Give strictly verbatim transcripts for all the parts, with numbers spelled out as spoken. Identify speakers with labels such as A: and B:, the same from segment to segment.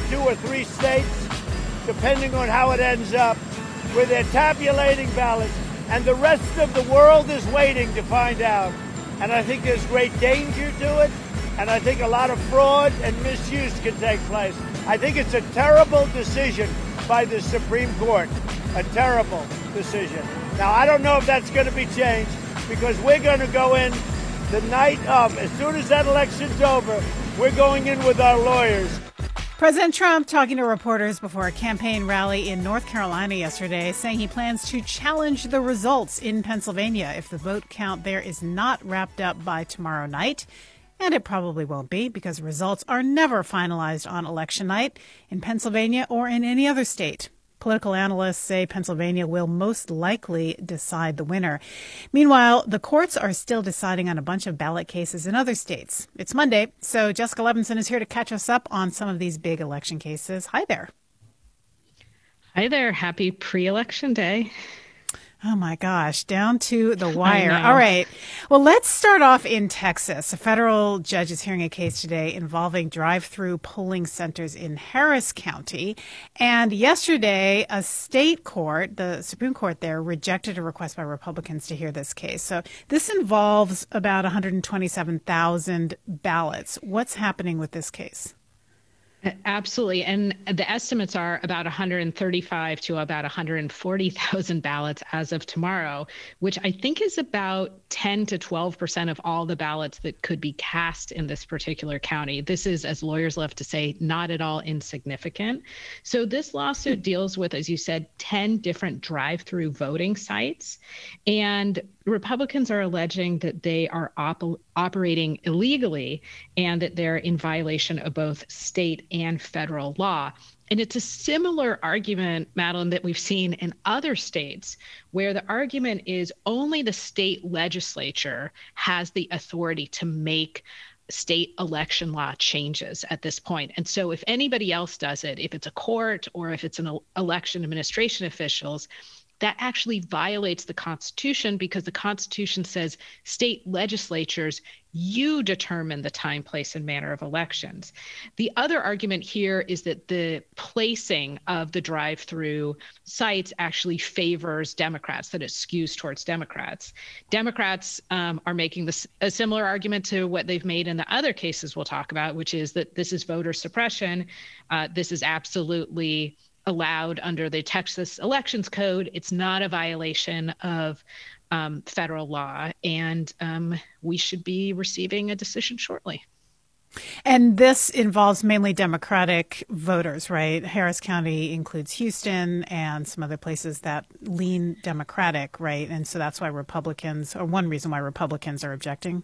A: two or three states, depending on how it ends up, where they're tabulating ballots, and the rest of the world is waiting to find out. And I think there's great danger to it, and I think a lot of fraud and misuse can take place. I think it's a terrible decision by the Supreme Court, a terrible decision. Now, I don't know if that's going to be changed, because we're going to go in the night of, as soon as that election's over, we're going in with our lawyers.
B: President Trump talking to reporters before a campaign rally in North Carolina yesterday, saying he plans to challenge the results in Pennsylvania if the vote count there is not wrapped up by tomorrow night. And it probably won't be, because results are never finalized on election night in Pennsylvania or in any other state. Political analysts say Pennsylvania will most likely decide the winner. Meanwhile, the courts are still deciding on a bunch of ballot cases in other states. It's Monday, so Jessica Levinson is here to catch us up on some of these big election cases. Hi there.
C: Hi there. Happy pre-election day.
B: Oh, my gosh, down to the wire. All right. Well, let's start off in Texas. A federal judge is hearing a case today involving drive-through polling centers in Harris County. And yesterday, a state court, the Supreme Court there, rejected a request by Republicans to hear this case. So this involves about one hundred twenty-seven thousand ballots. What's happening with this case?
C: Absolutely. And the estimates are about one hundred thirty-five to about one hundred forty thousand ballots as of tomorrow, which I think is about ten to twelve percent of all the ballots that could be cast in this particular county. This is, as lawyers love to say, not at all insignificant. So this lawsuit deals with, as you said, ten different drive-through voting sites. And Republicans are alleging that they are op- operating illegally and that they're in violation of both state and federal law. And it's a similar argument, Madeline, that we've seen in other states, where the argument is only the state legislature has the authority to make state election law changes at this point. And so if anybody else does it, if it's a court or if it's an election administration officials, that actually violates the Constitution, because the Constitution says state legislatures, you determine the time, place, and manner of elections. The other argument here is that the placing of the drive-through sites actually favors Democrats, that it skews towards Democrats. Democrats um, are making this a similar argument to what they've made in the other cases we'll talk about, which is that this is voter suppression. Uh, this is absolutely allowed under the Texas Elections Code. It's not a violation of um, federal law, and um, we should be receiving a decision shortly.
B: And this involves mainly Democratic voters, right? Harris County includes Houston and some other places that lean Democratic, right? And so that's why Republicans, or one reason why Republicans are objecting.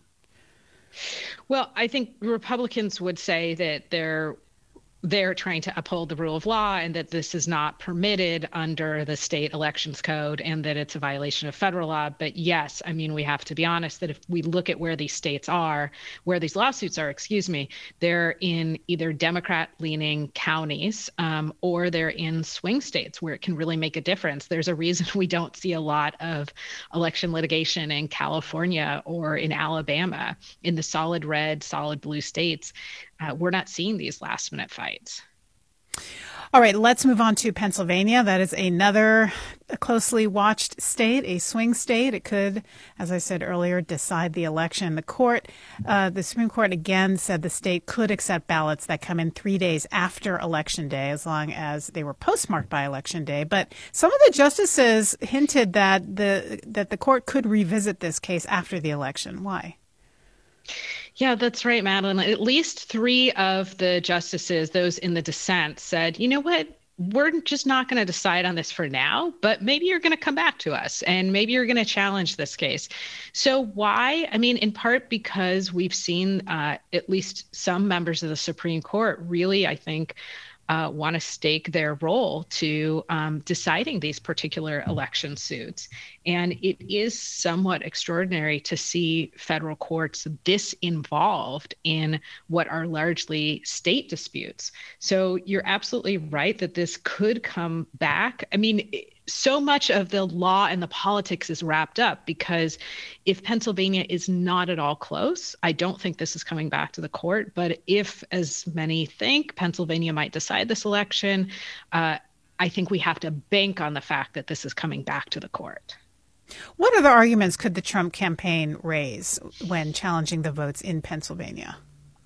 C: Well, I think Republicans would say that they're they're trying to uphold the rule of law and that this is not permitted under the state elections code and that it's a violation of federal law. But yes, I mean, we have to be honest that if we look at where these states are, where these lawsuits are, excuse me, they're in either Democrat-leaning counties um, or they're in swing states where it can really make a difference. There's a reason we don't see a lot of election litigation in California or in Alabama, in the solid red, solid blue states. Uh, we're not seeing these last minute fights.
B: All right, let's move on to Pennsylvania. That is another closely watched state, a swing state. It could, as I said earlier, decide the election. The court, uh, the Supreme Court again said the state could accept ballots that come in three days after Election Day, as long as they were postmarked by Election Day. But some of the justices hinted that the that the court could revisit this case after the election. Why?
C: Yeah, that's right, Madeline. At least three of the justices, those in the dissent, said, you know what, we're just not going to decide on this for now, but maybe you're going to come back to us and maybe you're going to challenge this case. So why? I mean, in part because we've seen uh, at least some members of the Supreme Court really, I think, Uh, want to stake their role to um, deciding these particular election suits. And it is somewhat extraordinary to see federal courts this involved in what are largely state disputes. So you're absolutely right that this could come back. I mean, so much of the law and the politics is wrapped up, because if Pennsylvania is not at all close, I don't think this is coming back to the court. But if, as many think, Pennsylvania might decide this election, uh, I think we have to bank on the fact that this is coming back to the court.
B: What other arguments could the Trump campaign raise when challenging the votes in Pennsylvania?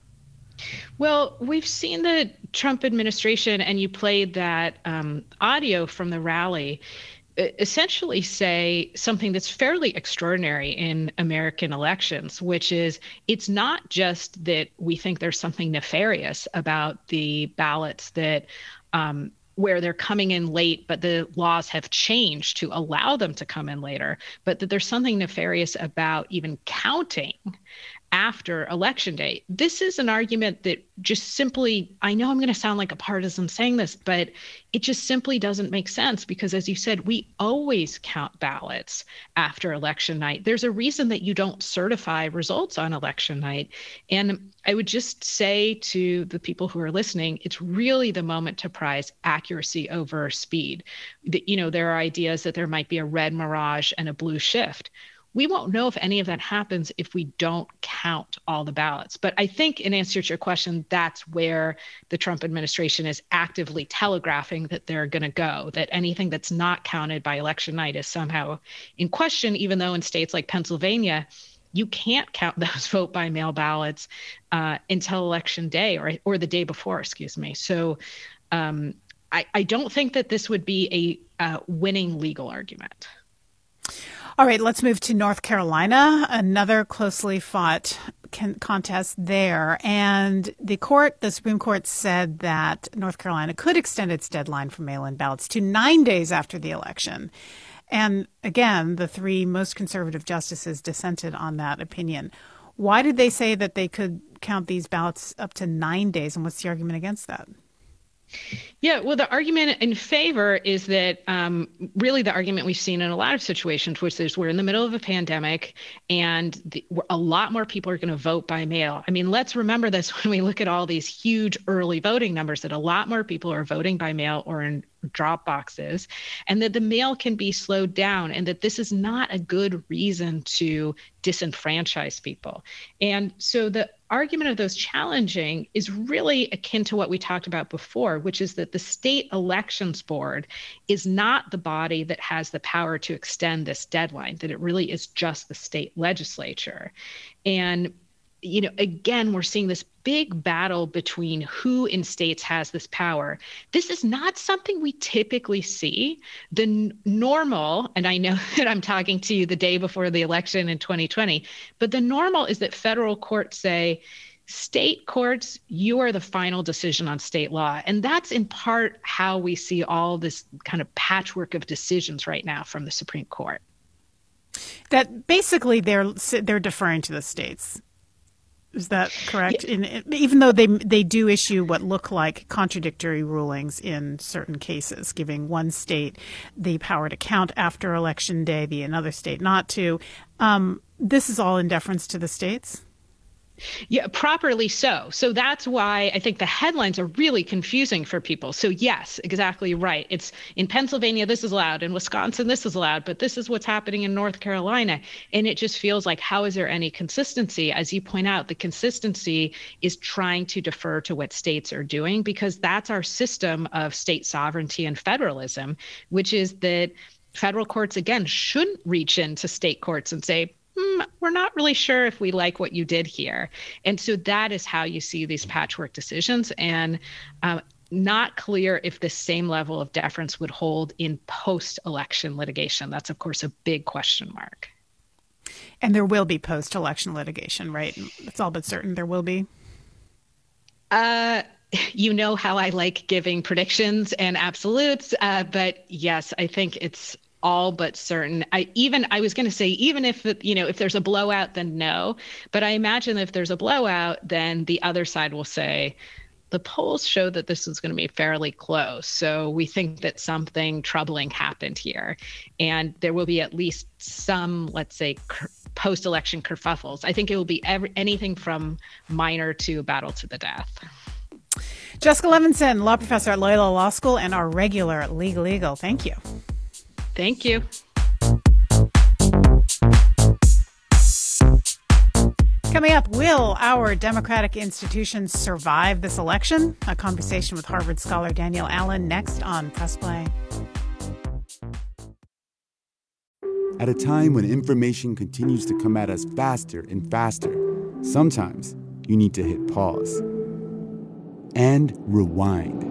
C: Well, we've seen the Trump administration, and you played that um, audio from the rally, essentially say something that's fairly extraordinary in American elections, which is it's not just that we think there's something nefarious about the ballots that um, where they're coming in late, but the laws have changed to allow them to come in later, but that there's something nefarious about even counting after Election Day. This is an argument that just simply, I know I'm going to sound like a partisan saying this, but it just simply doesn't make sense, because as you said, we always count ballots after election night. There's a reason that you don't certify results on election night. And I would just say to the people who are listening, it's really the moment to prize accuracy over speed. That, you know, there are ideas that there might be a red mirage and a blue shift. We won't know if any of that happens if we don't count all the ballots. But I think, in answer to your question, that's where the Trump administration is actively telegraphing that they're going to go, that anything that's not counted by election night is somehow in question, even though in states like Pennsylvania, you can't count those vote by mail ballots uh, until election day or, or the day before, excuse me. So um, I, I don't think that this would be a uh, winning legal argument.
B: All right, let's move to North Carolina, another closely fought con- contest there. And the court, the Supreme Court, said that North Carolina could extend its deadline for mail-in ballots to nine days after the election. And again, the three most conservative justices dissented on that opinion. Why did they say that they could count these ballots up to nine days? And what's the argument against that?
C: Yeah, well, the argument in favor is that um, really the argument we've seen in a lot of situations, which is we're in the middle of a pandemic and the, a lot more people are going to vote by mail. I mean, let's remember this when we look at all these huge early voting numbers, that a lot more people are voting by mail or in drop boxes, and that the mail can be slowed down, and that this is not a good reason to disenfranchise people. And so the argument of those challenging is really akin to what we talked about before, which is that the state elections board is not the body that has the power to extend this deadline, that it really is just the state legislature. And you know, again, we're seeing this big battle between who in states has this power. This is not something we typically see. The n- normal, and I know that I'm talking to you the day before the election in twenty twenty, but the normal is that federal courts say, state courts, you are the final decision on state law. And that's in part how we see all this kind of patchwork of decisions right now from the Supreme Court.
B: That basically they're they're deferring to the states. Is that correct? Yeah. In, even though they they do issue what look like contradictory rulings in certain cases, giving one state the power to count after Election Day, the another state not to. Um, this is all in deference to the states?
C: Yeah, properly so. So that's why I think the headlines are really confusing for people. So yes, exactly right. It's in Pennsylvania, this is allowed. In Wisconsin, this is allowed. But this is what's happening in North Carolina. And it just feels like, how is there any consistency? As you point out, the consistency is trying to defer to what states are doing, because that's our system of state sovereignty and federalism, which is that federal courts, again, shouldn't reach into state courts and say, we're not really sure if we like what you did here. And so that is how you see these patchwork decisions, and um, not clear if the same level of deference would hold in post-election litigation. That's, of course, a big question mark.
B: And there will be post-election litigation, right? It's all but certain there will be.
C: Uh, you know how I like giving predictions and absolutes, uh, but yes, I think it's all but certain. I even I was going to say, even if, you know, if there's a blowout, then no. But I imagine if there's a blowout, then the other side will say, the polls show that this is going to be fairly close. So we think that something troubling happened here. And there will be at least some, let's say, cr- post-election kerfuffles. I think it will be every, anything from minor to battle to the death.
B: Jessica Levinson, law professor at Loyola Law School and our regular Legal Eagle. Thank you.
C: Thank you.
B: Coming up, will our democratic institutions survive this election? A conversation with Harvard scholar Danielle Allen next on Press Play.
D: At a time when information continues to come at us faster and faster, sometimes you need to hit pause and rewind.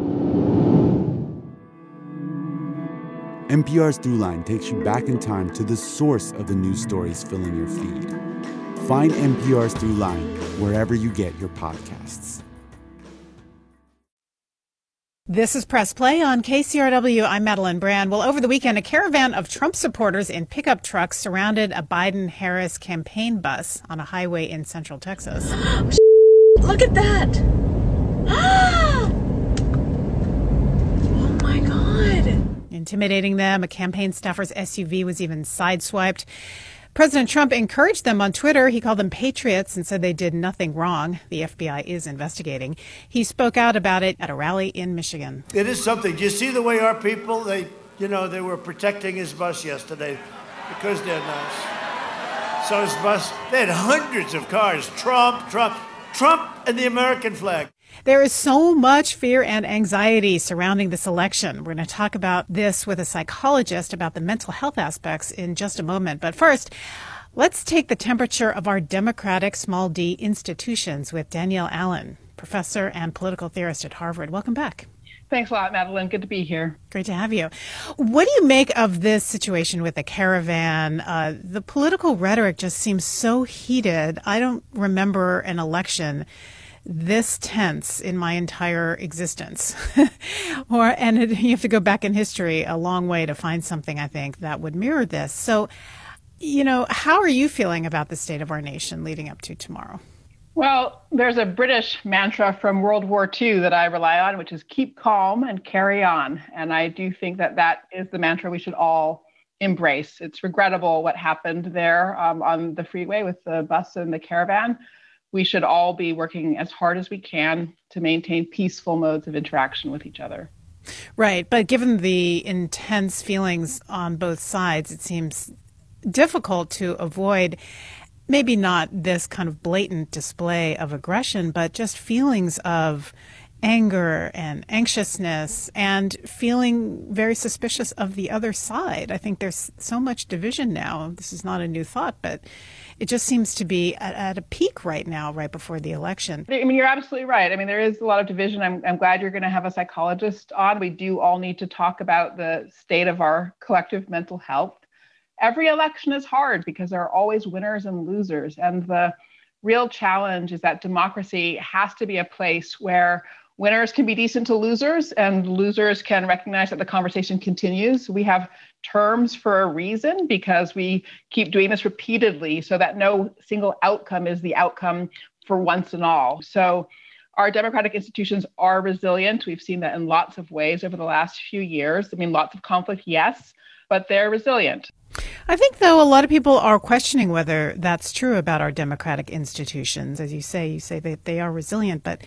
D: N P R's Throughline takes you back in time to the source of the news stories filling your feed. Find N P R's Throughline wherever you get your podcasts.
B: This is Press Play on K C R W. I'm Madeline Brand. Well, over the weekend, a caravan of Trump supporters in pickup trucks surrounded a Biden-Harris campaign bus on a highway in central Texas.
E: Look at that! Oh my God!
B: Intimidating them, a campaign staffer's S U V was even sideswiped. President Trump encouraged them on Twitter. He called them patriots and said they did nothing wrong. The F B I is investigating. He spoke out about it at a rally in Michigan.
A: It is something. Do you see the way our people, they, you know, they were protecting his bus yesterday because they're nice. So his bus, they had hundreds of cars. Trump, Trump, Trump and the American flag.
B: There is so much fear and anxiety surrounding this election. We're going to talk about this with a psychologist about the mental health aspects in just a moment. But first, let's take the temperature of our democratic small d institutions with Danielle Allen, professor and political theorist at Harvard. Welcome back.
F: Thanks a lot, Madeline. Good to be here.
B: Great to have you. What do you make of this situation with the caravan? Uh, the political rhetoric just seems so heated. I don't remember an election this tense in my entire existence. or and it, you have to go back in history a long way to find something, I think, that would mirror this. So, you know, how are you feeling about the state of our nation leading up to tomorrow?
F: Well, there's a British mantra from World War Two that I rely on, which is keep calm and carry on. And I do think that that is the mantra we should all embrace. It's regrettable what happened there um, on the freeway with the bus and the caravan. We should all be working as hard as we can to maintain peaceful modes of interaction with each other.
B: Right. But given the intense feelings on both sides, it seems difficult to avoid maybe not this kind of blatant display of aggression, but just feelings of anger and anxiousness and feeling very suspicious of the other side. I think there's so much division now. This is not a new thought, but it just seems to be at, at a peak right now, right before the election.
F: I mean, you're absolutely right. I mean, there is a lot of division. I'm, I'm glad you're going to have a psychologist on. We do all need to talk about the state of our collective mental health. Every election is hard because there are always winners and losers. And the real challenge is that democracy has to be a place where winners can be decent to losers and losers can recognize that the conversation continues. We have terms for a reason because we keep doing this repeatedly so that no single outcome is the outcome for once and all. So our democratic institutions are resilient. We've seen that in lots of ways over the last few years. I mean, lots of conflict, yes, but they're resilient.
B: I think, though, a lot of people are questioning whether that's true about our democratic institutions. As you say, you say that they are resilient, but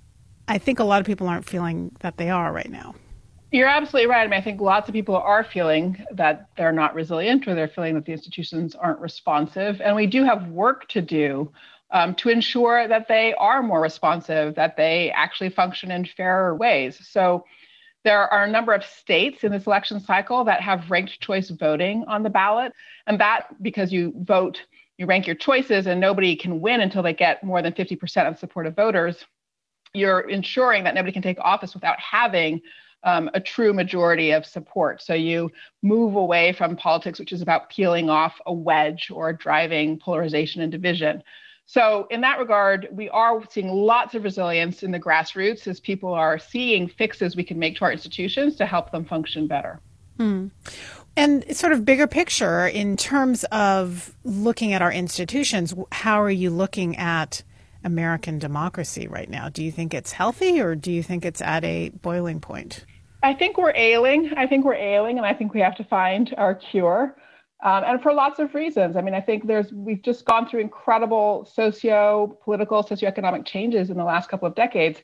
B: I think a lot of people aren't feeling that they are right now.
F: You're absolutely right. I mean, I think lots of people are feeling that they're not resilient or they're feeling that the institutions aren't responsive. And we do have work to do um, to ensure that they are more responsive, that they actually function in fairer ways. So there are a number of states in this election cycle that have ranked choice voting on the ballot. And that because you vote, you rank your choices and nobody can win until they get more than fifty percent of support of voters. You're ensuring that nobody can take office without having um, a true majority of support. So you move away from politics, which is about peeling off a wedge or driving polarization and division. So in that regard, we are seeing lots of resilience in the grassroots as people are seeing fixes we can make to our institutions to help them function better.
B: Hmm. And sort of bigger picture in terms of looking at our institutions, how are you looking at American democracy right now? Do you think it's healthy or do you think it's at a boiling point?
F: I think we're ailing. I think we're ailing, and I think we have to find our cure. Um, and for lots of reasons. I mean, I think there's we've just gone through incredible socio-political, socioeconomic changes in the last couple of decades.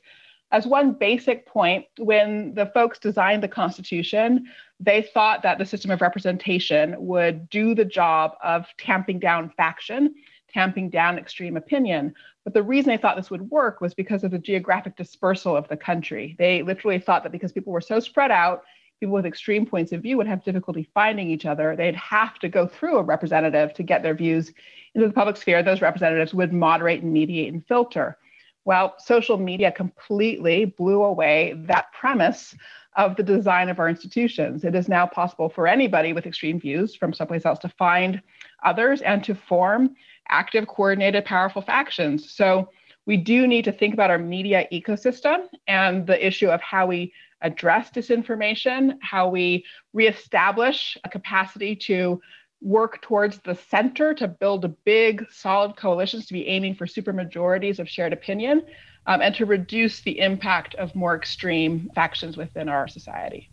F: As one basic point, when the folks designed the Constitution, they thought that the system of representation would do the job of tamping down faction, tamping down extreme opinion. But the reason they thought this would work was because of the geographic dispersal of the country. They literally thought that because people were so spread out, people with extreme points of view would have difficulty finding each other. They'd have to go through a representative to get their views into the public sphere. Those representatives would moderate and mediate and filter. Well, social media completely blew away that premise of the design of our institutions. It is now possible for anybody with extreme views from someplace else to find others and to form active, coordinated, powerful factions. So we do need to think about our media ecosystem and the issue of how we address disinformation, how we reestablish a capacity to work towards the center to build a big, solid coalitions, to be aiming for supermajorities of shared opinion, um, and to reduce the impact of more extreme factions within our society.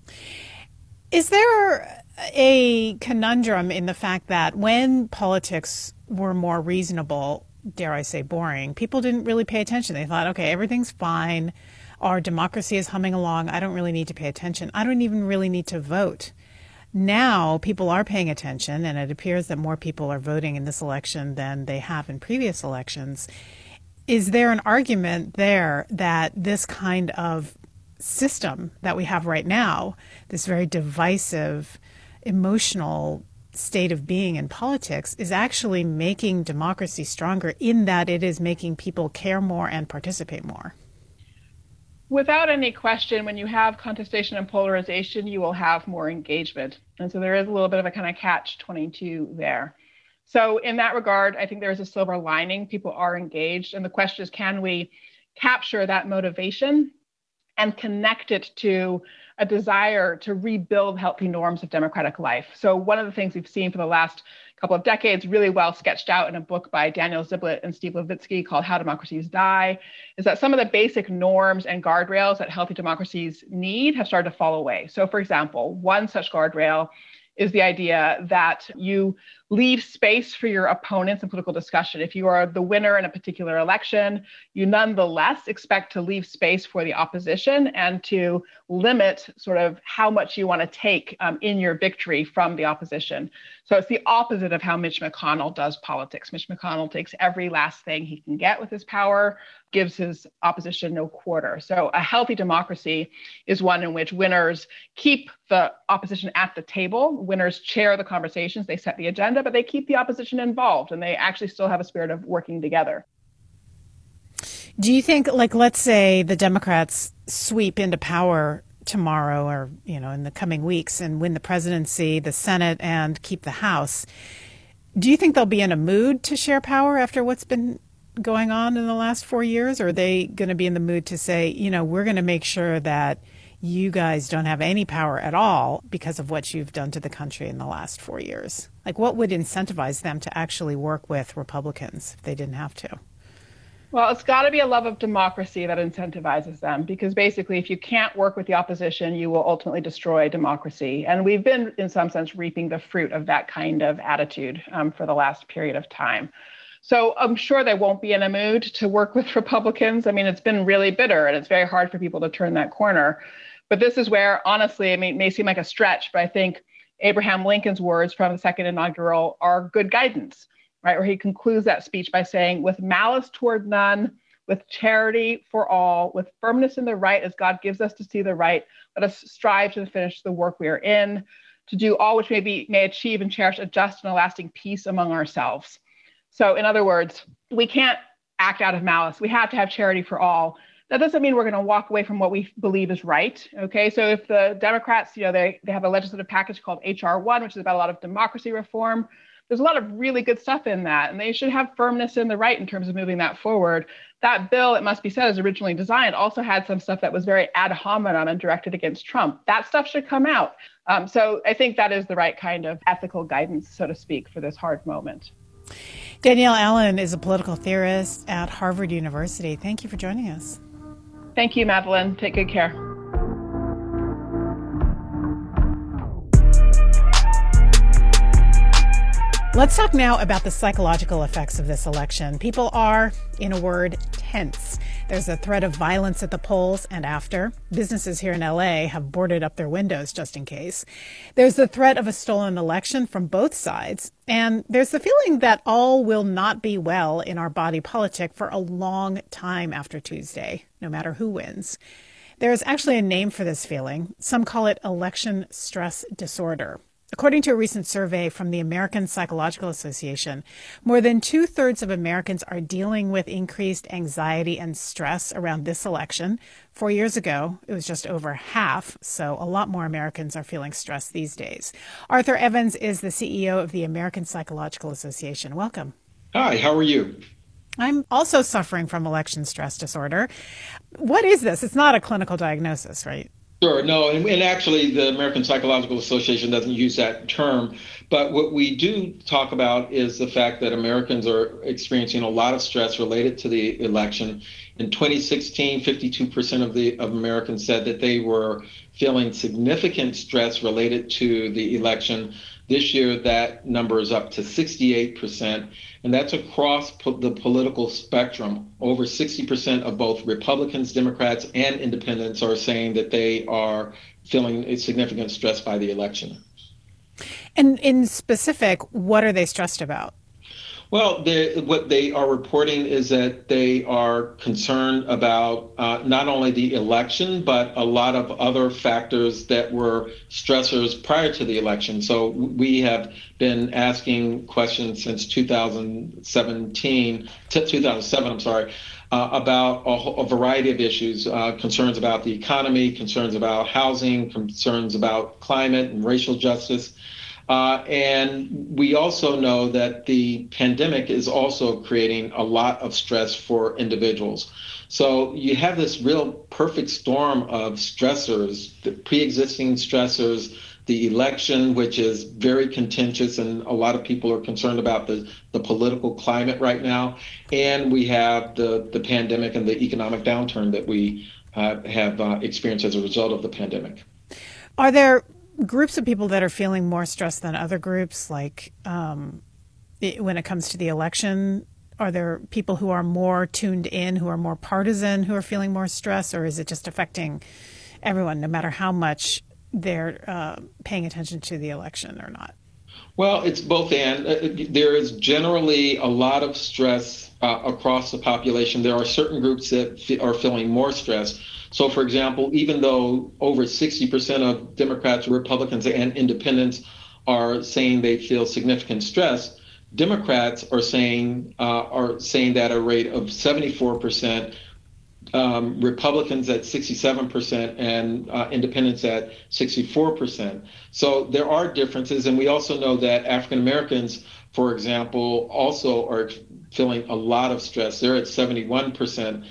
B: Is there a conundrum in the fact that when politics were more reasonable, dare I say boring, people didn't really pay attention? They thought, okay, everything's fine. Our democracy is humming along. I don't really need to pay attention. I don't even really need to vote. Now people are paying attention, and it appears that more people are voting in this election than they have in previous elections. Is there an argument there that this kind of system that we have right now, this very divisive, emotional state of being in politics, is actually making democracy stronger in that it is making people care more and participate more?
F: Without any question, when you have contestation and polarization, you will have more engagement. And so there is a little bit of a kind of catch twenty-two there. So in that regard, I think there's a silver lining. People are engaged. And the question is, can we capture that motivation and connect it to a desire to rebuild healthy norms of democratic life? So one of the things we've seen for the last couple of decades, really well sketched out in a book by Daniel Ziblatt and Steve Levitsky called How Democracies Die, is that some of the basic norms and guardrails that healthy democracies need have started to fall away. So for example, one such guardrail is the idea that you leave space for your opponents in political discussion. If you are the winner in a particular election, you nonetheless expect to leave space for the opposition and to limit sort of how much you want to take um, in your victory from the opposition. So it's the opposite of how Mitch McConnell does politics. Mitch McConnell takes every last thing he can get with his power, gives his opposition no quarter. So a healthy democracy is one in which winners keep the opposition at the table. Winners chair the conversations, they set the agenda, but they keep the opposition involved, and they actually still have a spirit of working together.
B: Do you think, like, let's say the Democrats sweep into power tomorrow or, you know, in the coming weeks and win the presidency, the Senate, and keep the House. Do you think they'll be in a mood to share power after what's been going on in the last four years? Or are they going to be in the mood to say, you know, we're going to make sure that you guys don't have any power at all because of what you've done to the country in the last four years? Like, what would incentivize them to actually work with Republicans if they didn't have to?
F: Well, it's got to be a love of democracy that incentivizes them, because basically if you can't work with the opposition, you will ultimately destroy democracy. And we've been, in some sense, reaping the fruit of that kind of attitude um, for the last period of time. So I'm sure they won't be in a mood to work with Republicans. I mean, it's been really bitter, and it's very hard for people to turn that corner. But this is where, honestly, I mean, it may seem like a stretch, but I think Abraham Lincoln's words from the second inaugural are good guidance. Right, where he concludes that speech by saying, with malice toward none, with charity for all, with firmness in the right as God gives us to see the right, let us strive to finish the work we are in, to do all which may be may achieve and cherish a just and a lasting peace among ourselves. So in other words, we can't act out of malice. We have to have charity for all. That doesn't mean we're going to walk away from what we believe is right. Okay, so if the Democrats, you know, they, they have a legislative package called H R one, which is about a lot of democracy reform. There's a lot of really good stuff in that, and they should have firmness in the right in terms of moving that forward. That bill, it must be said, as originally designed, also had some stuff that was very ad hominem and directed against Trump. That stuff should come out. Um, so I think that is the right kind of ethical guidance, so to speak, for this hard moment.
B: Danielle Allen is a political theorist at Harvard University. Thank you for joining us.
F: Thank you, Madeline. Take good care.
B: Let's talk now about the psychological effects of this election. People are, in a word, tense. There's a threat of violence at the polls and after. Businesses here in L A have boarded up their windows just in case. There's the threat of a stolen election from both sides. And there's the feeling that all will not be well in our body politic for a long time after Tuesday, no matter who wins. There's actually a name for this feeling. Some call it election stress disorder. According to a recent survey from the American Psychological Association, more than two-thirds of Americans are dealing with increased anxiety and stress around this election. Four years ago, it was just over half, so a lot more Americans are feeling stressed these days. Arthur Evans is the C E O of the American Psychological Association. Welcome.
G: Hi, how are you?
B: I'm also suffering from election stress disorder. What is this? It's not a clinical diagnosis, right?
G: Sure, no, and, and actually the American Psychological Association doesn't use that term, but what we do talk about is the fact that Americans are experiencing a lot of stress related to the election. In twenty sixteen, fifty-two percent of the of Americans said that they were feeling significant stress related to the election. This year, that number is up to sixty-eight percent, and that's across po- the political spectrum. Over sixty percent of both Republicans, Democrats, and independents are saying that they are feeling a significant stress by the election.
B: And in specific, what are they stressed about?
G: Well, what they are reporting is that they are concerned about uh, not only the election, but a lot of other factors that were stressors prior to the election. So we have been asking questions since two thousand seventeen, two thousand seven, I'm sorry, uh, about a, a variety of issues, uh, concerns about the economy, concerns about housing, concerns about climate and racial justice. Uh, and we also know that the pandemic is also creating a lot of stress for individuals. So you have this real perfect storm of stressors, the pre-existing stressors, the election, which is very contentious, and a lot of people are concerned about the, the political climate right now. And we have the, the pandemic and the economic downturn that we uh, have uh, experienced as a result of the pandemic.
B: Are there groups of people that are feeling more stressed than other groups, like um, it, when it comes to the election? Are there people who are more tuned in, who are more partisan, who are feeling more stress, or is it just affecting everyone, no matter how much they're uh, paying attention to the election or not?
G: Well, it's both and. Uh, there is generally a lot of stress uh, across the population. There are certain groups that f- are feeling more stress. So, for example, even though over sixty percent of Democrats, Republicans, and independents are saying they feel significant stress, Democrats are saying uh, are saying that at a rate of seventy-four percent, um, Republicans at sixty-seven percent, and uh, independents at sixty-four percent. So there are differences, and we also know that African Americans, for example, also are feeling a lot of stress. They're at seventy-one percent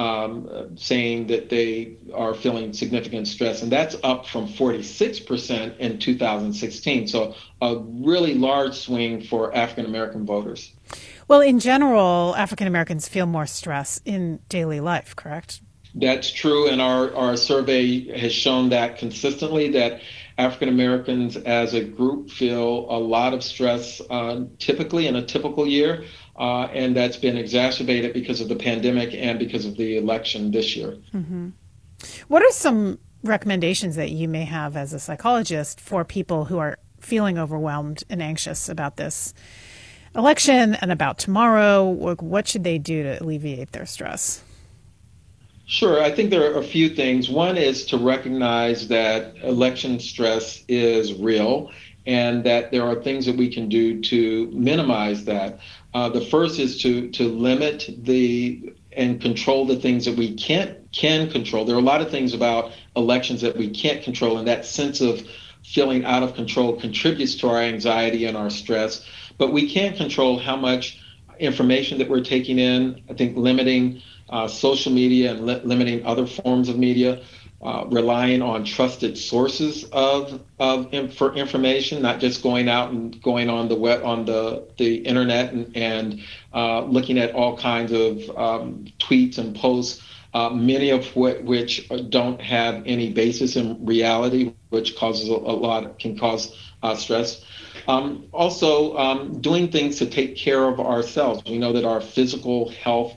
G: um, saying that they are feeling significant stress, and that's up from forty-six percent in two thousand sixteen. So a really large swing for African American voters.
B: Well, in general, African Americans feel more stress in daily life, correct?
G: That's true, and our, our survey has shown that consistently, that African Americans as a group feel a lot of stress uh, typically in a typical year, uh, and that's been exacerbated because of the pandemic and because of the election this year.
B: Mm-hmm. What are some recommendations that you may have as a psychologist for people who are feeling overwhelmed and anxious about this election and about tomorrow? What should they do to alleviate their stress?
G: Sure. I think there are a few things. One is to recognize that election stress is real and that there are things that we can do to minimize that. Uh, the first is to to limit the and control the things that we can't can control. There are a lot of things about elections that we can't control, and that sense of feeling out of control contributes to our anxiety and our stress. But we can't control how much information that we're taking in. I think limiting uh, social media and li- limiting other forms of media, uh, relying on trusted sources of of inf- for information, not just going out and going on the web on the the internet and, and uh, looking at all kinds of um, tweets and posts. Uh, many of wh- which don't have any basis in reality, which causes a, a lot, can cause uh, stress. Um, also, um, doing things to take care of ourselves. We know that our physical health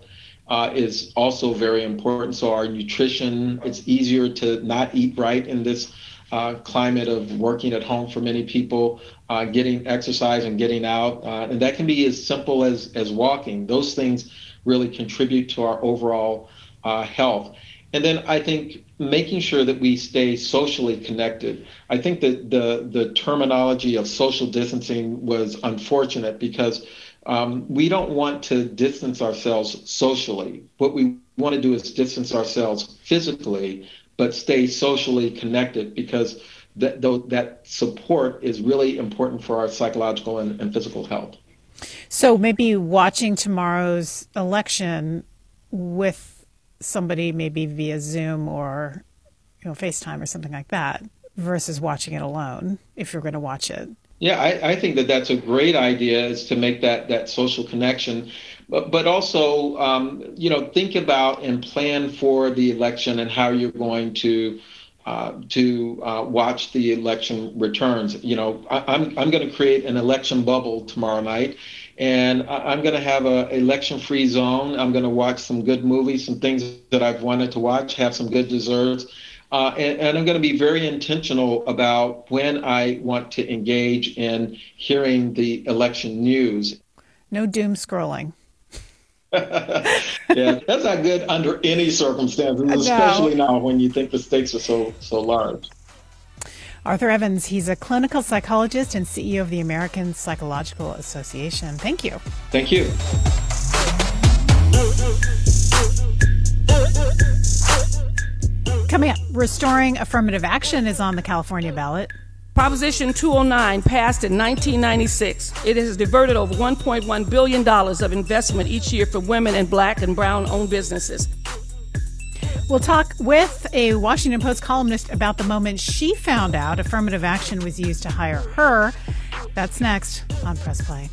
G: uh, is also very important. So our nutrition, it's easier to not eat right in this uh, climate of working at home for many people, uh, getting exercise and getting out. Uh, and that can be as simple as, as walking. Those things really contribute to our overall uh, health. And then I think making sure that we stay socially connected. I think that the, the terminology of social distancing was unfortunate because um, we don't want to distance ourselves socially. What we want to do is distance ourselves physically, but stay socially connected because that, that support is really important for our psychological and, and physical health.
B: So maybe watching tomorrow's election with somebody maybe via Zoom or, you know, FaceTime or something like that versus watching it alone if you're going to watch it.
G: Yeah, I, I think that that's a great idea, is to make that that social connection, but but also um, you know, think about and plan for the election and how you're going to uh, to uh, watch the election returns. You know, I, I'm I'm going to create an election bubble tomorrow night. And I'm going to have a election-free zone. I'm going to watch some good movies, some things that I've wanted to watch, have some good desserts. Uh, and, and I'm going to be very intentional about when I want to engage in hearing the election news.
B: No doom scrolling.
G: Yeah, that's not good under any circumstances, especially no. now when you think the stakes are so so large.
B: Arthur Evans, he's a clinical psychologist and C E O of the American Psychological Association. Thank you.
G: Thank you.
B: Coming up, restoring affirmative action is on the California ballot.
H: Proposition two oh nine passed in nineteen ninety-six. It has diverted over one point one billion dollars of investment each year for women and black and brown-owned businesses.
B: We'll talk with a Washington Post columnist about the moment she found out affirmative action was used to hire her. That's next on Press Play.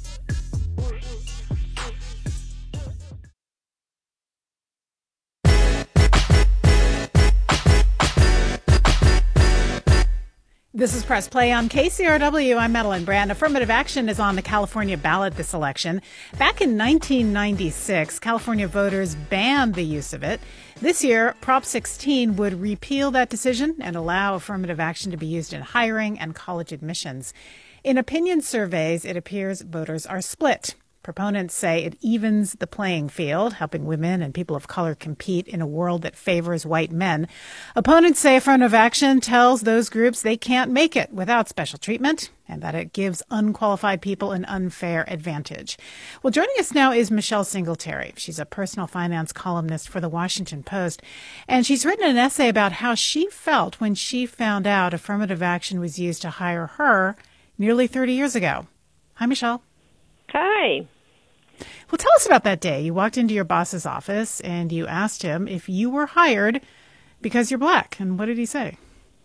B: This is Press Play on K C R W. I'm Madeline Brand. Affirmative action is on the California ballot this election. Back in nineteen ninety-six, California voters banned the use of it. This year, Prop sixteen would repeal that decision and allow affirmative action to be used in hiring and college admissions. In opinion surveys, it appears voters are split. Proponents say it evens the playing field, helping women and people of color compete in a world that favors white men. Opponents say affirmative action tells those groups they can't make it without special treatment and that it gives unqualified people an unfair advantage. Well, joining us now is Michelle Singletary. She's a personal finance columnist for the Washington Post, and she's written an essay about how she felt when she found out affirmative action was used to hire her nearly thirty years ago. Hi, Michelle.
I: Hi.
B: Well, tell us about that day. You walked into your boss's office and you asked him if you were hired because you're black. And what did he say?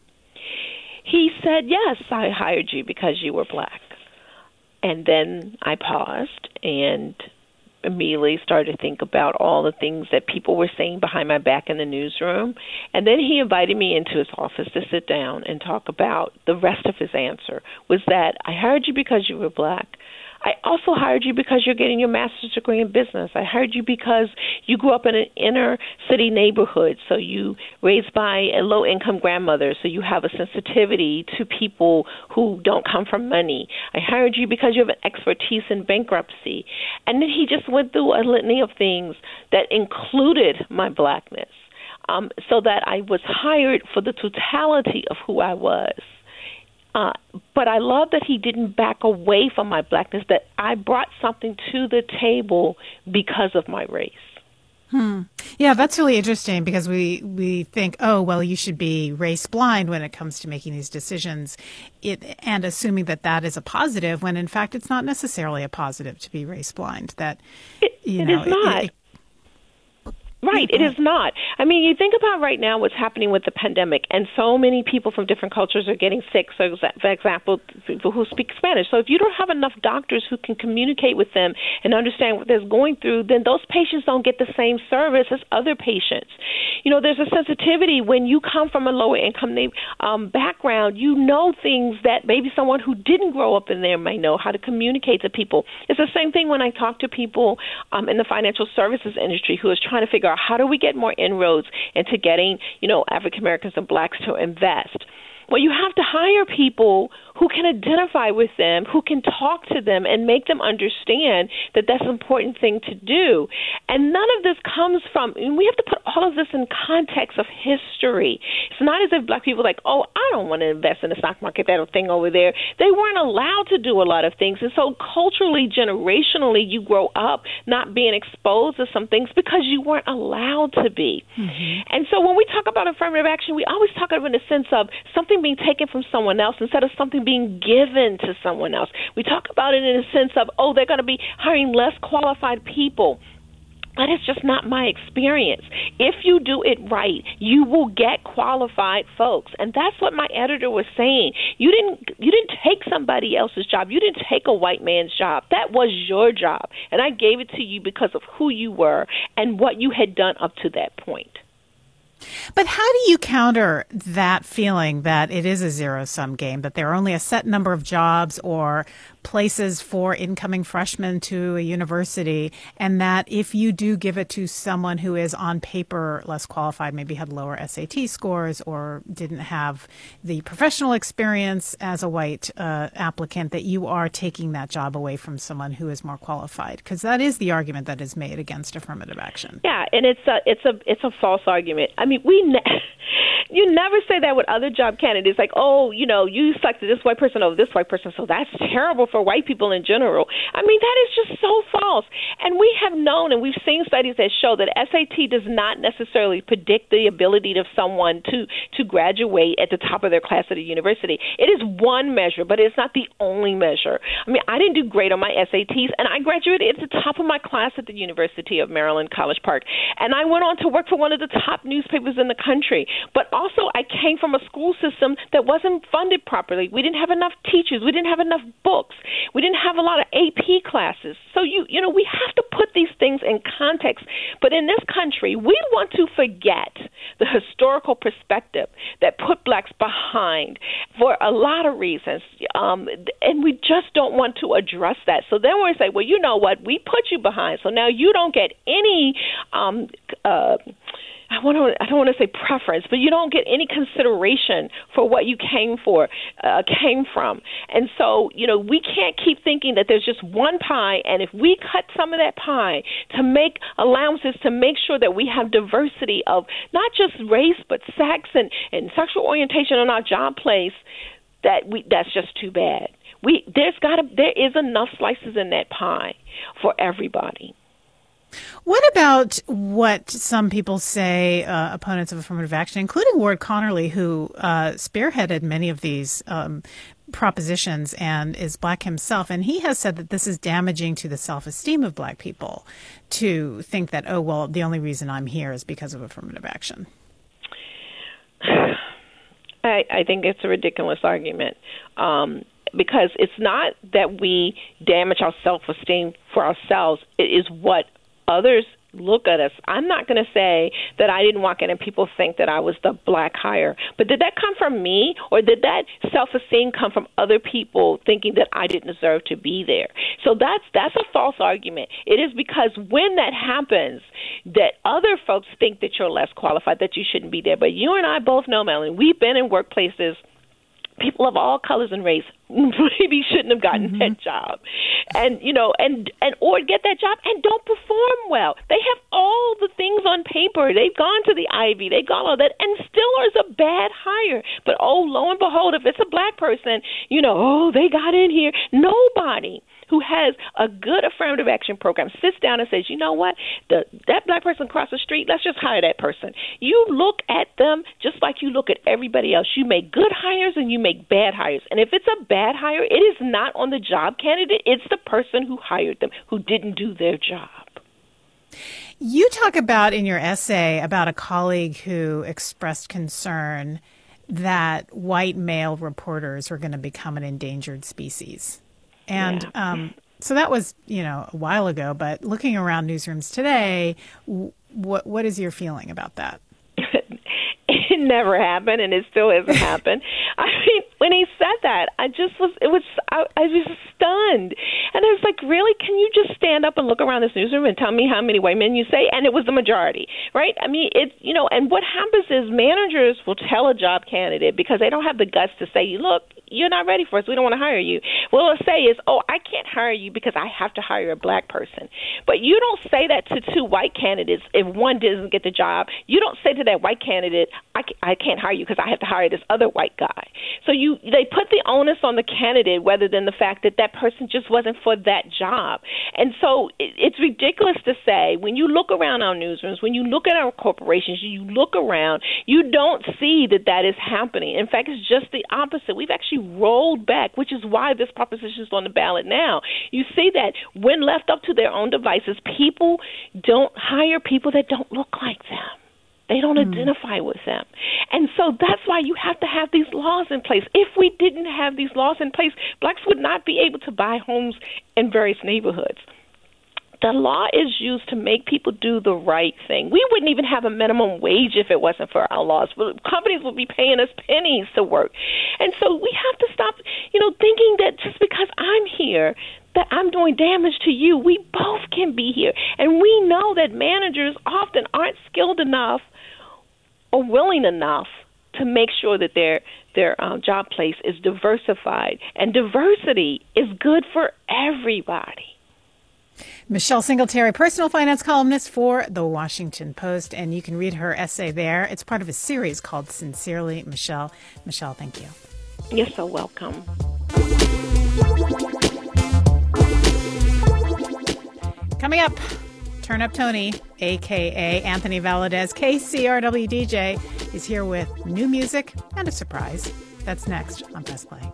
I: He said, yes, I hired you because you were black. And then I paused and immediately started to think about all the things that people were saying behind my back in the newsroom. And then he invited me into his office to sit down and talk about the rest of his answer, was that I hired you because you were black. I also hired you because you're getting your master's degree in business. I hired you because you grew up in an inner city neighborhood, so you raised by a low-income grandmother, so you have a sensitivity to people who don't come from money. I hired you because you have an expertise in bankruptcy. And then he just went through a litany of things that included my blackness, um, so that I was hired for the totality of who I was. Uh, but I love that he didn't back away from my blackness, that I brought something to the table because of my race.
B: Hmm. Yeah, that's really interesting because we, we think, oh, well, you should be race blind when it comes to making these decisions, it, and assuming that that is a positive when, in fact, it's not necessarily a positive to be race blind. That,
I: it,
B: you
I: it
B: know,
I: is not.
B: It, it,
I: Right, it is not. I mean, you think about right now what's happening with the pandemic, and so many people from different cultures are getting sick. So, for example, people who speak Spanish. So if you don't have enough doctors who can communicate with them and understand what they're going through, then those patients don't get the same service as other patients. You know, there's a sensitivity when you come from a lower income um, background. You know things that maybe someone who didn't grow up in there may know, how to communicate to people. It's the same thing when I talk to people um, in the financial services industry who is trying to figure out how do we get more inroads into getting, you know, African Americans and blacks to invest. Well, you have to hire people who can identify with them, who can talk to them and make them understand that that's an important thing to do. And none of this comes from, and we have to put all of this in context of history. It's not as if black people are like, oh, I don't want to invest in the stock market, that thing over there. They weren't allowed to do a lot of things. And so culturally, generationally, you grow up not being exposed to some things because you weren't allowed to be. Mm-hmm. And so when we talk about affirmative action, we always talk about it in the sense of something being taken from someone else instead of something being given to someone else. We talk about it in a sense of, oh, they're going to be hiring less qualified people. That is just not my experience. If you do it right, you will get qualified folks. And that's what my editor was saying. You didn't you didn't take somebody else's job. You didn't take a white man's job. That was your job. And I gave it to you because of who you were and what you had done up to that point.
B: But how do you counter that feeling that it is a zero-sum game, that there are only a set number of jobs or places for incoming freshmen to a university, and that if you do give it to someone who is on paper less qualified, maybe had lower S A T scores or didn't have the professional experience as a white uh, applicant, that you are taking that job away from someone who is more qualified? Because that is the argument that is made against affirmative action.
I: Yeah, and it's a it's a it's a false argument. I mean, we ne- you never say that with other job candidates, like, oh, you know, you selected this white person over this white person, so that's terrible for white people in general. I mean, that is just so false. And we have known and we've seen studies that show that S A T does not necessarily predict the ability of someone to, to graduate at the top of their class at a university. It is one measure, but it's not the only measure. I mean, I didn't do great on my S A Ts, and I graduated at the top of my class at the University of Maryland, College Park. And I went on to work for one of the top newspapers in the country. But also, I came from a school system that wasn't funded properly. We didn't have enough teachers. We didn't have enough books. We didn't have a lot of A P classes. So, you you know, we have to put these things in context. But in this country, we want to forget the historical perspective that put blacks behind for a lot of reasons. Um, and we just don't want to address that. So then we say, well, you know what? We put you behind. So now you don't get any um, uh, I want to, I don't want to say preference, but you don't get any consideration for what you came for, uh, came from. And so, you know, we can't keep thinking that there's just one pie, and if we cut some of that pie to make allowances to make sure that we have diversity of not just race, but sex and, and sexual orientation in our job place, that we, that's just too bad. We, there's gotta, there is enough slices in that pie for everybody.
B: What about what some people say, uh, opponents of affirmative action, including Ward Connerly, who uh, spearheaded many of these um, propositions and is black himself, and he has said that this is damaging to the self-esteem of black people to think that, oh, well, the only reason I'm here is because of affirmative action.
I: I, I think it's a ridiculous argument. Um, because it's not that we damage our self-esteem for ourselves. It is what others look at us. I'm not going to say that I didn't walk in and people think that I was the black hire. But did that come from me, or did that self-esteem come from other people thinking that I didn't deserve to be there? So that's that's a false argument. It is because when that happens, that other folks think that you're less qualified, that you shouldn't be there. But you and I both know, Melanie, we've been in workplaces, people of all colors and race maybe shouldn't have gotten mm-hmm. that job, and you know, and and or get that job and don't perform well. They have all the things on paper. They've gone to the Ivy, they've gone all that, and still is a bad hire. But oh, lo and behold, if it's a black person, you know, oh, they got in here. Nobody who has a good affirmative action program sits down and says, you know what, the, that black person across the street, let's just hire that person. You look at them just like you look at everybody else. You make good hires and you make bad hires. And if it's a bad hire, it is not on the job candidate. It's the person who hired them who didn't do their job.
B: You talk about in your essay about a colleague who expressed concern that white male reporters were going to become an endangered species. And yeah. um, so that was, you know, a while ago. But looking around newsrooms today, w- what what is your feeling about that?
I: It never happened, and it still hasn't happened. I mean, when he said that, I just was, it was, I, I was stunned. And I was like, really? Can you just stand up and look around this newsroom and tell me how many white men you say? And it was the majority, right? I mean, it's, you know, and what happens is managers will tell a job candidate because they don't have the guts to say, look, you're not ready for us. We don't want to hire you. What they'll say is, oh, I can't hire you because I have to hire a black person. But you don't say that to two white candidates if one doesn't get the job. You don't say to that white candidate, I, I can't hire you because I have to hire this other white guy. So you they put the onus on the candidate rather than the fact that that person just wasn't for that job. And so it, it's ridiculous to say, when you look around our newsrooms, when you look at our corporations, you look around, you don't see that that is happening. In fact, it's just the opposite. We've actually rolled back, which is why this proposition is on the ballot now. You see that when left up to their own devices, people don't hire people that don't look like them. They don't mm. identify with them. And so that's why you have to have these laws in place. If we didn't have these laws in place, blacks would not be able to buy homes in various neighborhoods. The law is used to make people do the right thing. We wouldn't even have a minimum wage if it wasn't for our laws. Companies would be paying us pennies to work. And so we have to stop, you know, thinking that just because I'm here, that I'm doing damage to you. We both can be here. And we know that managers often aren't skilled enough or willing enough to make sure that their their um, job place is diversified. And diversity is good for everybody.
B: Michelle Singletary, personal finance columnist for The Washington Post, and you can read her essay there. It's part of a series called Sincerely Michelle. Michelle, thank you.
I: You're so welcome.
B: Coming up, Turn Up Tony, a k a. Anthony Valadez, K C R W D J, is here with new music and a surprise. That's next on Press Play.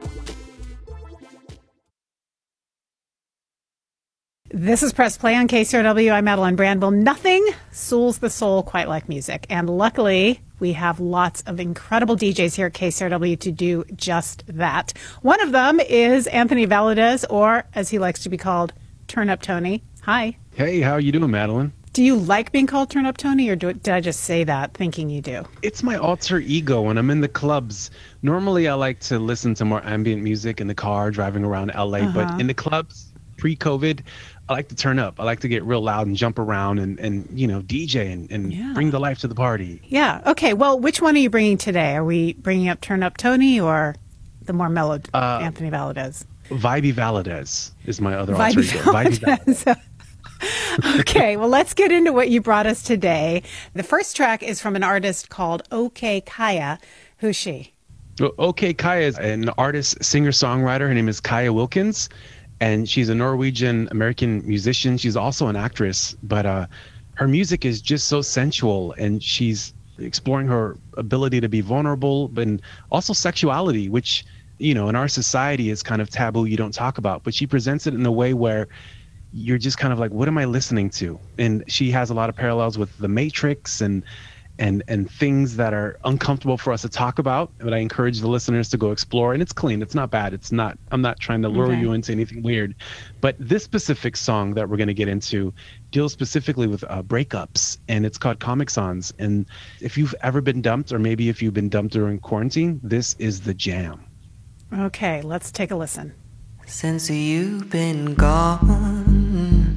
B: This is Press Play on K C R W. I'm Madeline Brandwell. Nothing sools the soul quite like music. And luckily, we have lots of incredible D Js here at K C R W to do just that. One of them is Anthony Valadez, or as he likes to be called, Turn Up Tony. Hi.
J: Hey, how are you doing, Madeline?
B: Do you like being called Turn Up Tony, or do, did I just say that thinking you do?
J: It's my alter ego when I'm in the clubs. Normally, I like to listen to more ambient music in the car, driving around L A, uh-huh. but in the clubs, pre-COVID, I like to turn up. I like to get real loud and jump around and, and you know, D J and, and yeah. bring the life to the party.
B: Yeah. Okay. Well, which one are you bringing today? Are we bringing up Turn Up Tony or the more mellowed uh, Anthony Valadez?
J: Vibey Valadez is my other
B: Vibey
J: alter ego. Vibey Valadez.
B: Okay. Well, let's get into what you brought us today. The first track is from an artist called OK Kaya. Who's she?
J: Well, OK Kaya is an artist, singer-songwriter. Her name is Kaya Wilkins. And she's a Norwegian-American musician. She's also an actress, but uh, her music is just so sensual, and she's exploring her ability to be vulnerable, but also sexuality, which, you know, in our society is kind of taboo. You don't talk about, but she presents it in a way where you're just kind of like, what am I listening to? And she has a lot of parallels with The Matrix and and and things that are uncomfortable for us to talk about, but I encourage the listeners to go explore. And it's clean. It's not bad. It's not, I'm not trying to lure okay. you into anything weird. But this specific song that we're going to get into deals specifically with uh, breakups, and it's called Comic Sans. And if you've ever been dumped, or maybe if you've been dumped during quarantine, this is the jam.
B: Okay, let's take a listen.
K: Since you've been gone,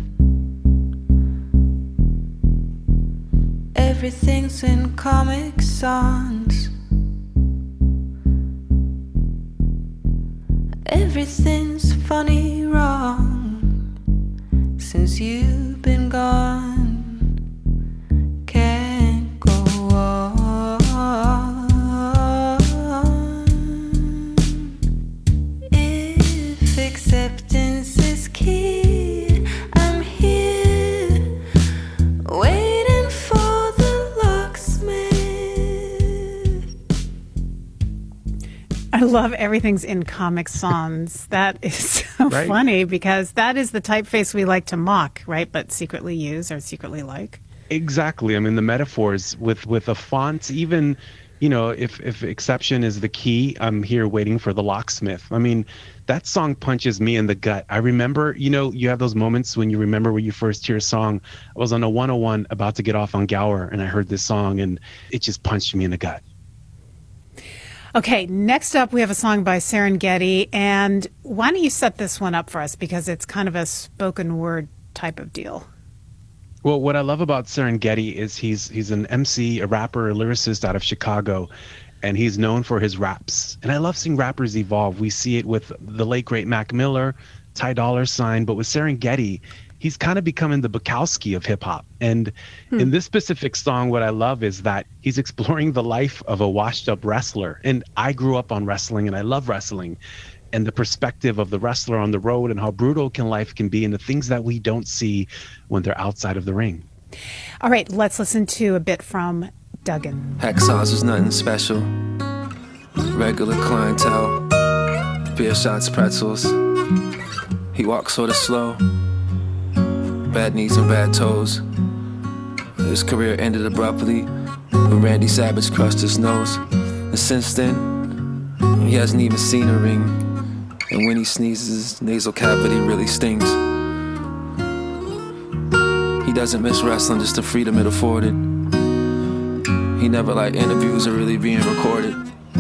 K: everything's in Comic Sans. Everything's funny wrong. Since you've been gone, can't go on. If acceptance is key, I'm here waiting for the locksmith.
B: I love everything's in Comic Sans. That is so
J: Right.
B: funny because that is the typeface we like to mock, right? But secretly use or secretly like.
J: Exactly. I mean, the metaphors with with a font, even, you know, if if exception is the key, I'm here waiting for the locksmith. I mean, that song punches me in the gut. I remember, you know, you have those moments when you remember when you first hear a song. I was on a one oh one about to get off on Gower, and I heard this song, and it just punched me in the gut.
B: Okay, next up we have a song by Serengeti, and why don't you set this one up for us because it's kind of a spoken word type of deal.
J: Well, what I love about Serengeti is he's he's an M C, a rapper, a lyricist out of Chicago, and he's known for his raps. And I love seeing rappers evolve. We see it with the late great Mac Miller, Ty Dolla Sign, but with Serengeti, he's kind of becoming the Bukowski of hip hop. And hmm. in this specific song, what I love is that he's exploring the life of a washed up wrestler. And I grew up on wrestling and I love wrestling. And the perspective of the wrestler on the road and how brutal can life can be and the things that we don't see when they're outside of the ring.
B: All right, let's listen to a bit from Duggan.
L: Hacksaws was nothing special. Regular clientele. Beer shots, pretzels. He walks sort of slow. Bad knees and bad toes. His career ended abruptly when Randy Savage crushed his nose. And since then, he hasn't even seen a ring. And when he sneezes, nasal cavity really stings. He doesn't miss wrestling, just the freedom it afforded. He never liked interviews or really being recorded.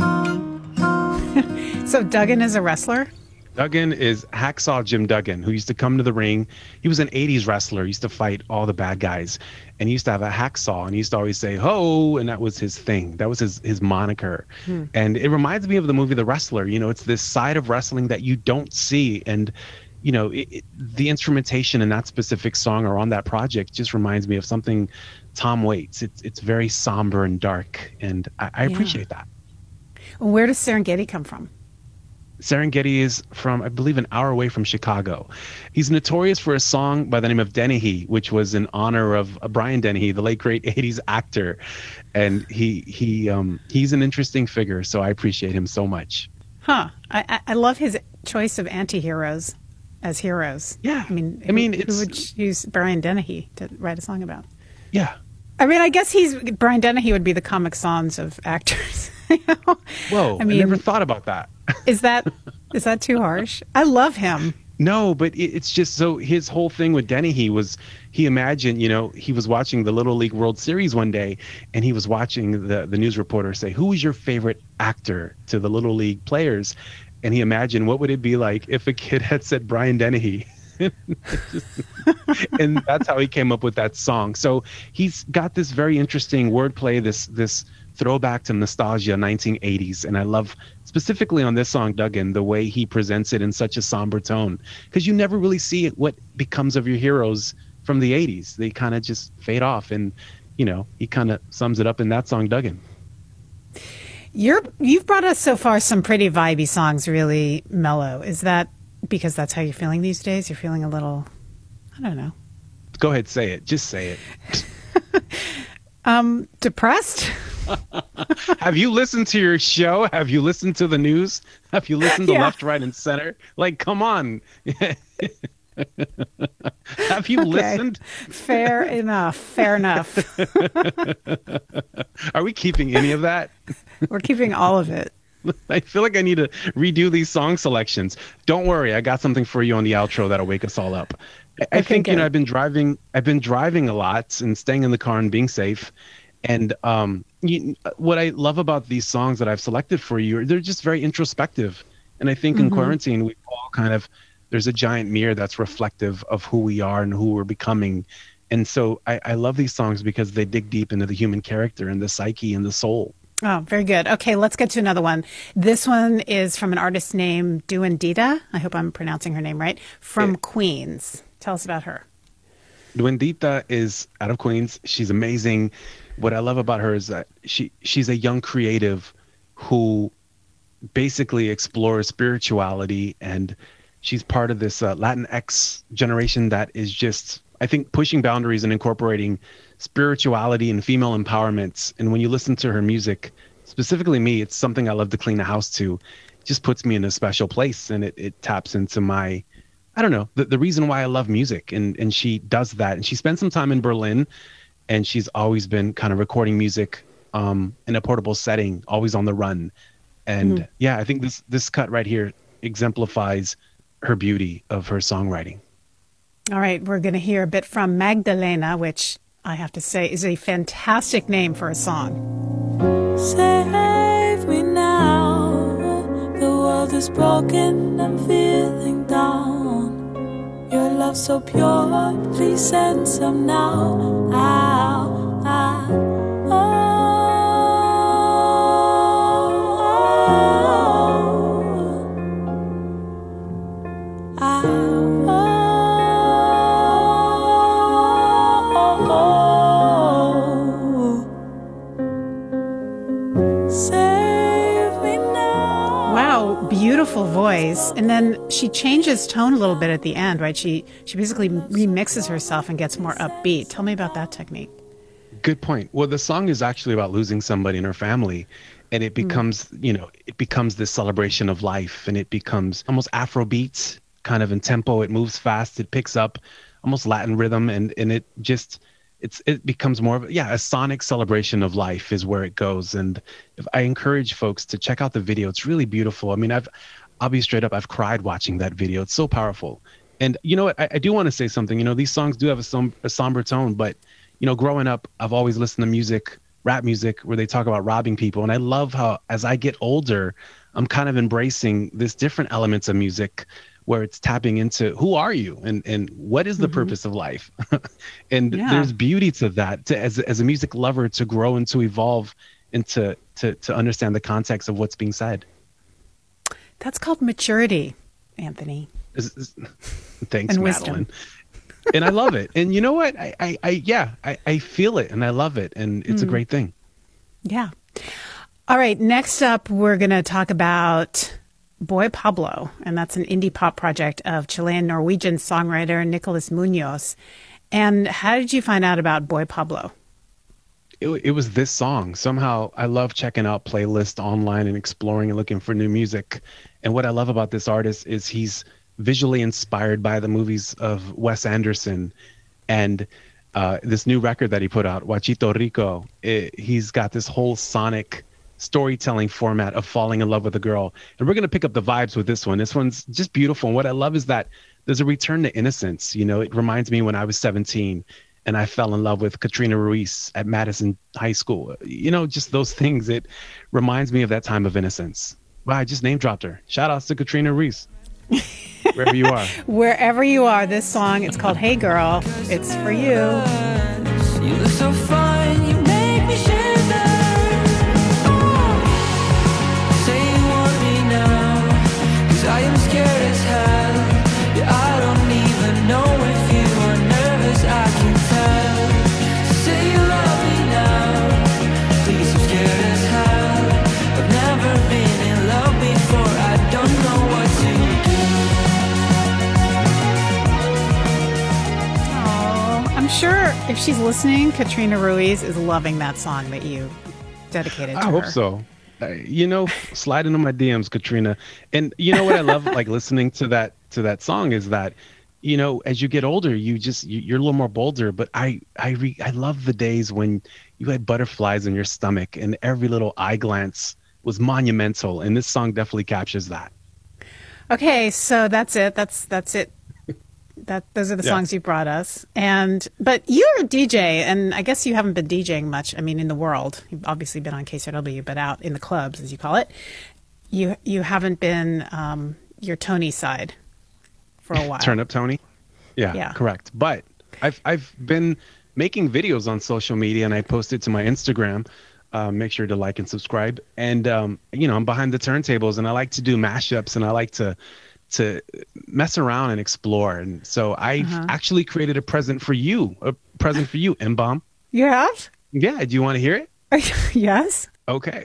B: So Duggan is a wrestler?
J: Duggan is Hacksaw Jim Duggan, who used to come to the ring. He was an eighties wrestler. He used to fight all the bad guys. And he used to have a hacksaw, and he used to always say, ho, and that was his thing. That was his, his moniker. Hmm. And it reminds me of the movie The Wrestler. You know, it's this side of wrestling that you don't see. And, you know, it, it, the instrumentation in that specific song or on that project just reminds me of something Tom Waits. It's, it's very somber and dark, and I, I
B: yeah.
J: appreciate that.
B: Where does Serengeti come from?
J: Serengeti is from, I believe, an hour away from Chicago. He's notorious for a song by the name of Dennehy, which was in honor of uh, Brian Dennehy, the late great eighties actor. And he he um, he's an interesting figure, so I appreciate him so much.
B: Huh. I, I love his choice of anti-heroes as heroes.
J: Yeah.
B: I mean,
J: I mean,
B: who,
J: it's,
B: who would choose Brian Dennehy to write a song about?
J: Yeah.
B: I mean, I guess he's Brian Dennehy would be the Comic Sans of actors. You know?
J: Whoa, I, mean, I never thought about that.
B: Is that is that too harsh? I love him.
J: No, but it, it's just so his whole thing with Dennehy was he imagined, you know, he was watching the Little League World Series one day and he was watching the, the news reporter say, who is your favorite actor to the Little League players? And he imagined what would it be like if a kid had said Brian Dennehy. And that's how he came up with that song. So he's got this very interesting wordplay, this this throwback to nostalgia, nineteen eighties. And I love specifically on this song, Duggan, the way he presents it in such a somber tone, because you never really see it, what becomes of your heroes from the eighties. They kind of just fade off. And, you know, he kind of sums it up in that song, Duggan.
B: You're, you've brought us so far some pretty vibey songs, really mellow. Is that because that's how you're feeling these days? You're feeling a little, I don't know.
J: Go ahead, say it. Just say it.
B: um, depressed?
J: Have you listened to your show? Have you listened to the news? Have you listened to
B: yeah.
J: Left, Right, and Center? Like, come on. Have you
B: okay.
J: listened?
B: Fair enough. Fair enough.
J: Are we keeping any of that?
B: We're keeping all of it.
J: I feel like I need to redo these song selections. Don't worry, I got something for you on the outro that'll wake us all up. I,
B: okay,
J: I think
B: good.
J: you know I've been driving. I've been driving a lot and staying in the car and being safe. And um, you, what I love about these songs that I've selected for you, they're just very introspective. And I think mm-hmm. in quarantine, we all kind of there's a giant mirror that's reflective of who we are and who we're becoming. And so I, I love these songs because they dig deep into the human character and the psyche and the soul.
B: Oh, very good. Okay, let's get to another one. This one is from an artist named Duendita. I hope I'm pronouncing her name right. From yeah. Queens. Tell us about her.
J: Duendita is out of Queens. She's amazing. What I love about her is that she she's a young creative who basically explores spirituality, and she's part of this uh, Latinx generation that is just, I think, pushing boundaries and incorporating spirituality and female empowerment. And when you listen to her music, specifically me, it's something I love to clean the house to. just puts me in a special place, and it, it taps into my, I don't know, the, the reason why I love music. And, and she does that. And she spent some time in Berlin, and she's always been kind of recording music um, in a portable setting, always on the run. And mm-hmm. yeah, I think this, this cut right here exemplifies her beauty of her songwriting.
B: All right, we're going to hear a bit from Magdalena, which I have to say is a fantastic name for a song.
K: Save me now, the world is broken, I'm feeling down. Your love so pure, please send some now. Ow, ow, oh.
B: Beautiful voice. And then she changes tone a little bit at the end, right? She she basically remixes herself and gets more upbeat. Tell me about that technique.
J: Good point. Well, the song is actually about losing somebody in her family, and it becomes, mm. you know, it becomes this celebration of life, and it becomes almost Afrobeat kind of in tempo. It moves fast. It picks up almost Latin rhythm, and and it just it's it becomes more of yeah a sonic celebration of life is where it goes. And if I encourage folks to check out the video, it's really beautiful. I mean, I've I'll be straight up, I've cried watching that video. It's so powerful. And you know what, I, I do want to say something. You know, these songs do have a, som- a somber tone, but you know, growing up, I've always listened to music, rap music, where they talk about robbing people. And I love how as I get older, I'm kind of embracing this different elements of music where it's tapping into who are you and, and what is the mm-hmm. purpose of life? and yeah. there's beauty to that, to, as, as a music lover, to grow and to evolve and to, to, to understand the context of what's being said.
B: That's called maturity, Anthony.
J: Is, is, thanks, and Madeline. And I love it. And you know what? I, I, I yeah, I, I feel it and I love it. And it's mm. a great thing.
B: Yeah. All right. Next up, we're going to talk about Boy Pablo, and that's an indie pop project of Chilean-Norwegian songwriter Nicolas Munoz. And how did you find out about Boy Pablo?
J: It, it was this song. Somehow I love checking out playlists online and exploring and looking for new music. And what I love about this artist is he's visually inspired by the movies of Wes Anderson. And uh, this new record that he put out, Huachito Rico, it, he's got this whole sonic storytelling format of falling in love with a girl. And we're going to pick up the vibes with this one. This one's just beautiful. And what I love is that there's a return to innocence. You know, it reminds me when I was seventeen and I fell in love with Katrina Ruiz at Madison High School. You know, just those things. It reminds me of that time of innocence. Wow, I just name dropped her. Shout outs to Katrina Ruiz. Wherever you are.
B: Wherever you are, this song, it's called Hey Girl. It's for you.
K: You look so fine, you make me shiver. I am scared as hell. Yeah, I don't even know if you are nervous. I can tell. Say you love me now. Please, I'm scared as hell. I've never been in love before. I don't know what to do.
B: Oh, I'm sure if she's listening, Katrina Ruiz is loving that song that you dedicated to
J: I
B: her.
J: I hope so. You know, slide into my D Ms, Katrina. And you know what I love, like listening to that to that song is that, you know, as you get older, you just you, you're a little more bolder. But I I re, I love the days when you had butterflies in your stomach and every little eye glance was monumental. And this song definitely captures that.
B: Okay, so that's it. That's that's it. That those are the yeah. songs you brought us. And but you're a D J, and I guess you haven't been DJing much. I mean, in the world, you've obviously been on K C R W, but out in the clubs, as you call it, you you haven't been um, your Tony side for a while.
J: Turn up Tony. Yeah, yeah, correct. But I've I've been making videos on social media, and I posted to my Instagram. Uh, make sure to like and subscribe. And um, you know, I'm behind the turntables, and I like to do mashups, and I like to. to mess around and explore. And so I've uh-huh. actually created a present for you, a present for you, M-Bomb.
B: You have?
J: Yeah. Do you want to hear it?
B: Yes.
J: Okay.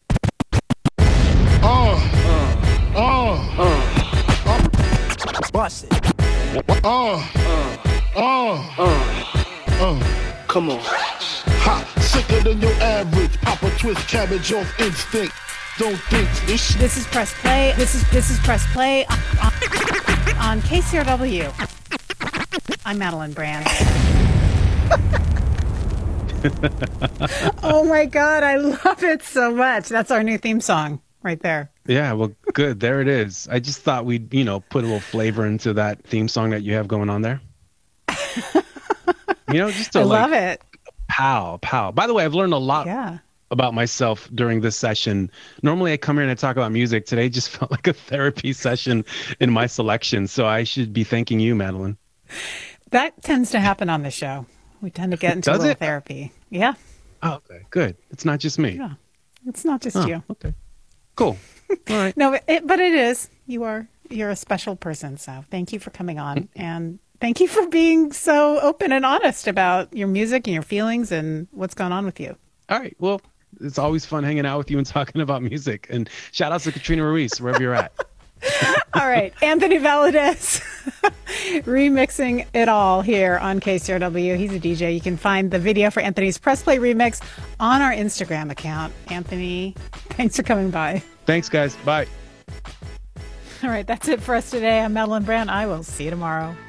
M: Oh, uh, oh, uh, uh, bust it. Oh, uh, oh, uh, uh, come on. Hot, sicker than your average. Pop a twist cabbage off instinct. don't think this.
B: This is Press Play. This is this is Press Play on, on, on K C R W. I'm Madeline Brand. Oh my God, I love it so much. That's our new theme song right there.
J: Yeah, well, good. There it is. I just thought we'd, you know, put a little flavor into that theme song that you have going on there. You know, just to
B: I
J: like,
B: love it.
J: Pow, pow. By the way, I've learned a lot
B: yeah.
J: about myself during this session. Normally I come here and I talk about music. Today just felt like a therapy session in my selection. So I should be thanking you, Madeline.
B: That tends to happen on the show. We tend to get into
J: Does
B: a little
J: it?
B: therapy. Yeah.
J: Oh, okay, good. It's not just me.
B: Yeah. It's not just
J: Oh,
B: you.
J: Okay. Cool. All right.
B: No, it, but it is. You are. You're a special person. So thank you for coming on, and thank you for being so open and honest about your music and your feelings and what's going on with you.
J: All right. Well, it's always fun hanging out with you and talking about music. And shout out to Katrina Ruiz, wherever you're at.
B: All right. Anthony Valadez remixing it all here on K C R W. He's a D J. You can find the video for Anthony's Press Play remix on our Instagram account. Anthony, thanks for coming by.
J: Thanks, guys. Bye.
B: All right. That's it for us today. I'm Madeline Brand. I will see you tomorrow.